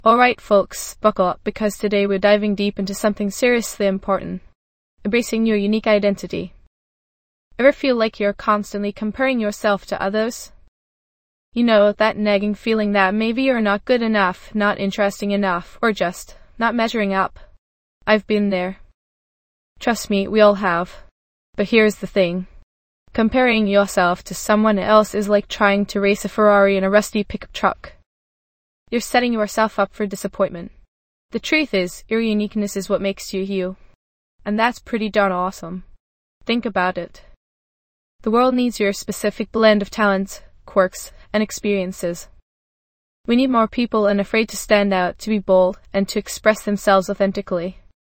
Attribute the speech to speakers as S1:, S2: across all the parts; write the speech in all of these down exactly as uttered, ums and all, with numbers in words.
S1: Alright folks, buckle up because today we're diving deep into something seriously important. Embracing your unique identity. Ever feel like you're constantly comparing yourself to others? You know, that nagging feeling that maybe you're not good enough, not interesting enough, or just not measuring up. I've been there. Trust me, we all have. But here's the thing. Comparing yourself to someone else is like trying to race a Ferrari in a rusty pickup truck. You're setting yourself up for disappointment. The truth is, your uniqueness is what makes you you. And that's pretty darn awesome. Think about it. The world needs your specific blend of talents, quirks, and experiences. We need more people unafraid to stand out, to be bold, and to express themselves authentically.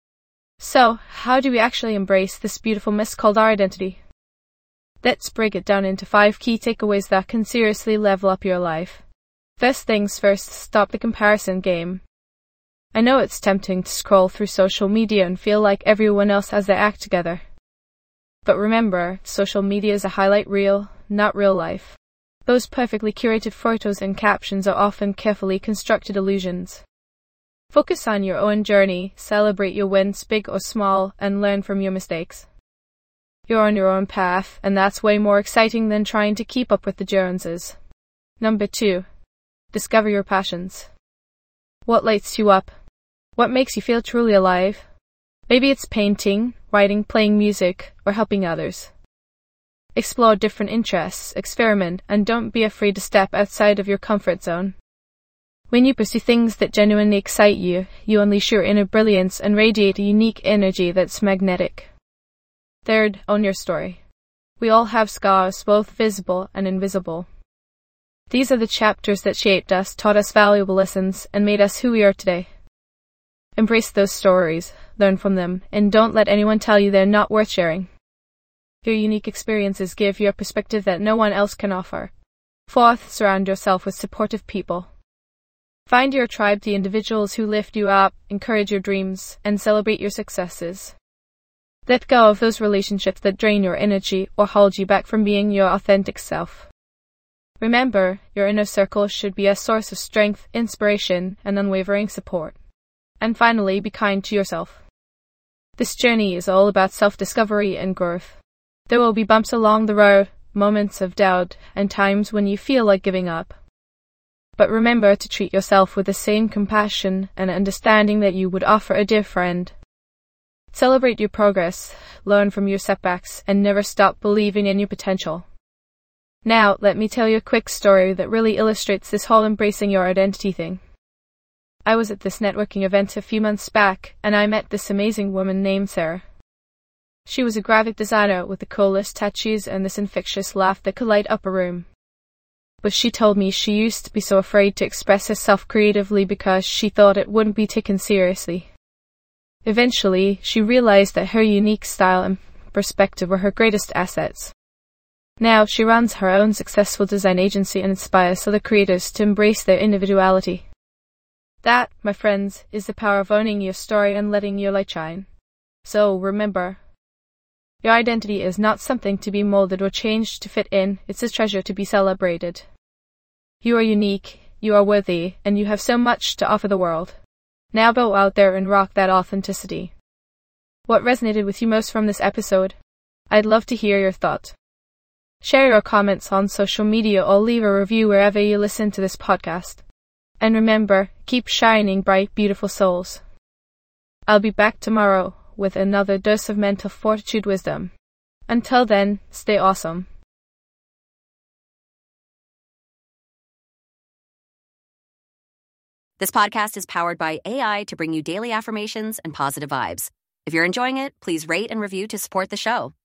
S1: So, how do we actually embrace this beautiful mess called our identity? Let's break it down into five key takeaways that can seriously level up your life. First things first, stop the comparison game. I know it's tempting to scroll through social media and feel like everyone else has their act together. But remember, social media is a highlight reel, not real life. Those perfectly curated photos and captions are often carefully constructed illusions. Focus on your own journey, celebrate your wins, big or small, and learn from your mistakes. You're on your own path, and that's way more exciting than trying to keep up with the Joneses. Number two. Discover your passions. What lights you up? What makes you feel truly alive? Maybe it's painting, writing, playing music, or helping others. Explore different interests, experiment, and don't be afraid to step outside of your comfort zone. When you pursue things that genuinely excite you, you unleash your inner brilliance and radiate a unique energy that's magnetic. Third, own your story. We all have scars, both visible and invisible. These are the chapters that shaped us, taught us valuable lessons, and made us who we are today. Embrace those stories, learn from them, and don't let anyone tell you they're not worth sharing. Your unique experiences give you a perspective that no one else can offer. Fourth, surround yourself with supportive people. Find your tribe, the individuals who lift you up, encourage your dreams, and celebrate your successes. Let go of those relationships that drain your energy or hold you back from being your authentic self. Remember, your inner circle should be a source of strength, inspiration, and unwavering support. And finally, be kind to yourself. This journey is all about self-discovery and growth. There will be bumps along the road, moments of doubt, and times when you feel like giving up. But remember to treat yourself with the same compassion and understanding that you would offer a dear friend. Celebrate your progress, learn from your setbacks, and never stop believing in your potential. Now, let me tell you a quick story that really illustrates this whole embracing your identity thing. I was at this networking event a few months back, and I met this amazing woman named Sarah. She was a graphic designer with the coolest tattoos and this infectious laugh that could light up a room. But she told me she used to be so afraid to express herself creatively because she thought it wouldn't be taken seriously. Eventually, she realized that her unique style and perspective were her greatest assets. Now, she runs her own successful design agency and inspires other creators to embrace their individuality. That, my friends, is the power of owning your story and letting your light shine. So, remember, your identity is not something to be molded or changed to fit in, it's a treasure to be celebrated. You are unique, you are worthy, and you have so much to offer the world. Now go out there and rock that authenticity. What resonated with you most from this episode? I'd love to hear your thoughts. Share your comments on social media or leave a review wherever you listen to this podcast. And remember, keep shining bright, beautiful souls. I'll be back tomorrow with another dose of mental fortitude wisdom. Until then, stay awesome.
S2: This podcast is powered by A I to bring you daily affirmations and positive vibes. If you're enjoying it, please rate and review to support the show.